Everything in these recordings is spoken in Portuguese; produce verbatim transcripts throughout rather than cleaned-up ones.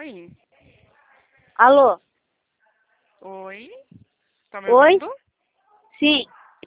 Oi. Alô? Oi. Tá me Oi? ouvindo? Sim.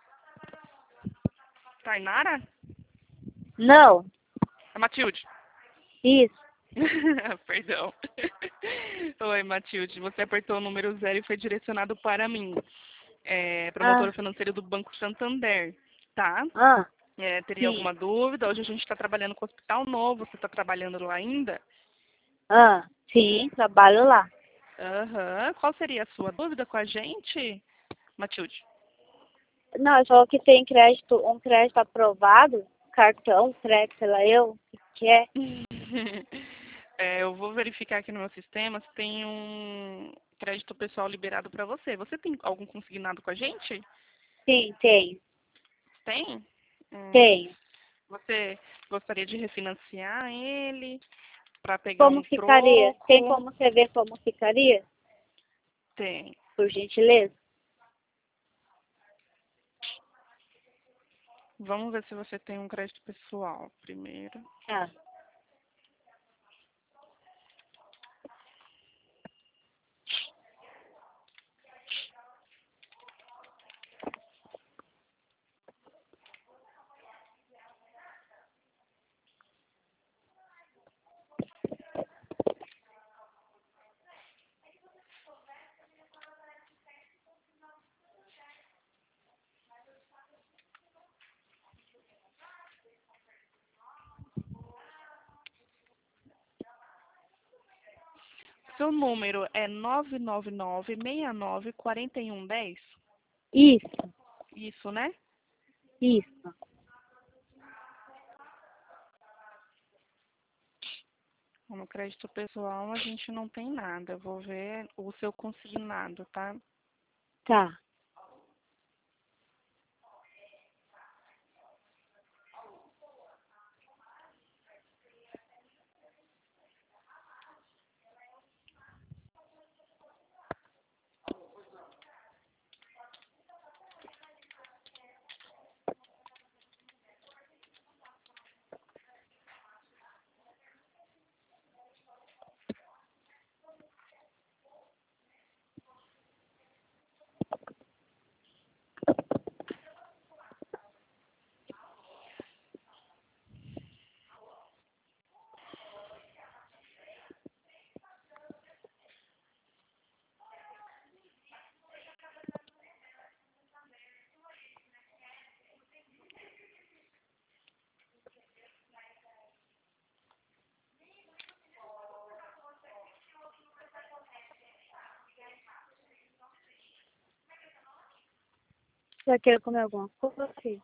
Tainara? Não. É Matilde. Isso. Perdão. Oi, Matilde. Você apertou o número zero e foi direcionado para mim. É, promotora Ah, financeira do Banco Santander, tá? ah, É, teria sim. alguma dúvida? Hoje a gente está trabalhando com o Hospital Novo. Você está trabalhando lá ainda? Ah, sim, trabalho lá. Aham. Qual seria a sua dúvida com a gente, Matilde? Não, é só que tem crédito, um crédito aprovado, cartão, crédito, sei lá eu, o que que é? É, eu vou verificar aqui no meu sistema se tem um crédito pessoal liberado para você. Você tem algum consignado com a gente? Sim, tem. Tem? Hum, Tem. você gostaria de refinanciar ele para pegar Como um ficaria? Tem troco? como você ver como ficaria, Tem. por gentileza? Vamos ver se você tem um crédito pessoal primeiro. Ah, Seu número é nove nove nove, seis nove, quatro um um zero? isso, Isso, né? isso. No crédito pessoal a gente não tem nada. Eu vou ver o seu consignado, tá? Tá. Já quer comer alguma coisa, filho?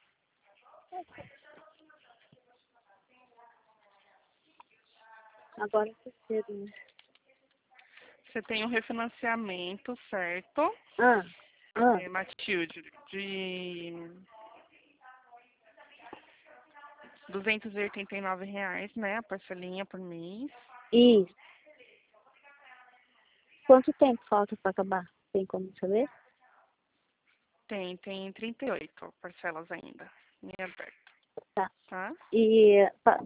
Agora tá cedo, né? Você tem um refinanciamento, certo? Ah, ah, É, Matilde, de duzentos e oitenta e nove reais, né? A parcelinha por mês. isso. Quanto tempo falta pra acabar? Tem como saber? Tem, tem trinta e oito parcelas ainda, em aberto, Tá. tá? E pa-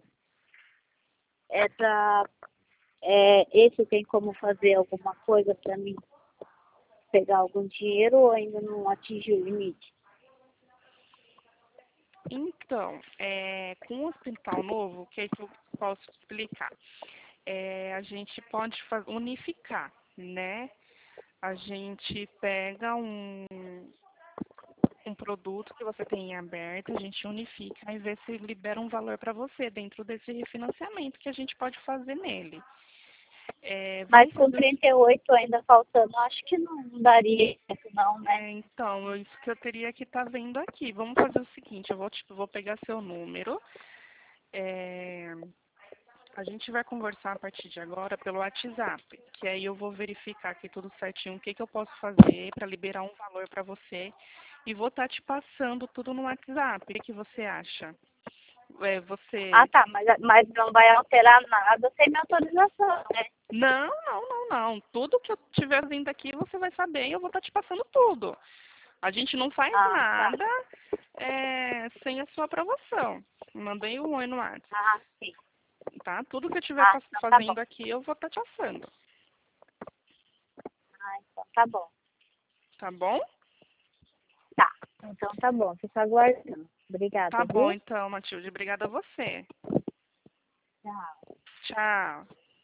essa, é, esse tem como fazer alguma coisa pra mim pegar algum dinheiro ou ainda não atingiu o limite? Então, é, com o Hospital Novo, o que, é que eu posso explicar? É, a gente pode fa- unificar, né? A gente pega um, um produto que você tem em aberto, a gente unifica e vê se libera um valor para você dentro desse refinanciamento que a gente pode fazer nele. É, Mas vamos com fazer o trinta e oito ainda faltando, acho que não daria certo não, né? É, então, é isso que eu teria que estar vendo aqui. Vamos fazer o seguinte, eu vou, tipo, vou pegar seu número. é, a gente vai conversar a partir de agora pelo WhatsApp, que aí eu vou verificar aqui tudo certinho, o que, que eu posso fazer para liberar um valor para você. E vou estar te passando tudo no WhatsApp. O que, que você acha? É, Ah, você... tá, mas, mas não vai alterar nada sem minha autorização, né? Não, não, não, não. Tudo que eu estiver vindo aqui, você vai saber e eu vou estar te passando tudo. A gente não faz Ah, tá. nada é, sem a sua aprovação. Mandei um oi no WhatsApp. Ah, sim. tá? Tudo que eu estiver Ah, então tá fazendo bom. aqui, eu vou estar te assando, Ah, então tá bom. tá bom? Tá. Então tá bom. Fico aguardando. Tá Obrigada, bom, viu? então, Matilde. Obrigada a você. Tchau. Tchau.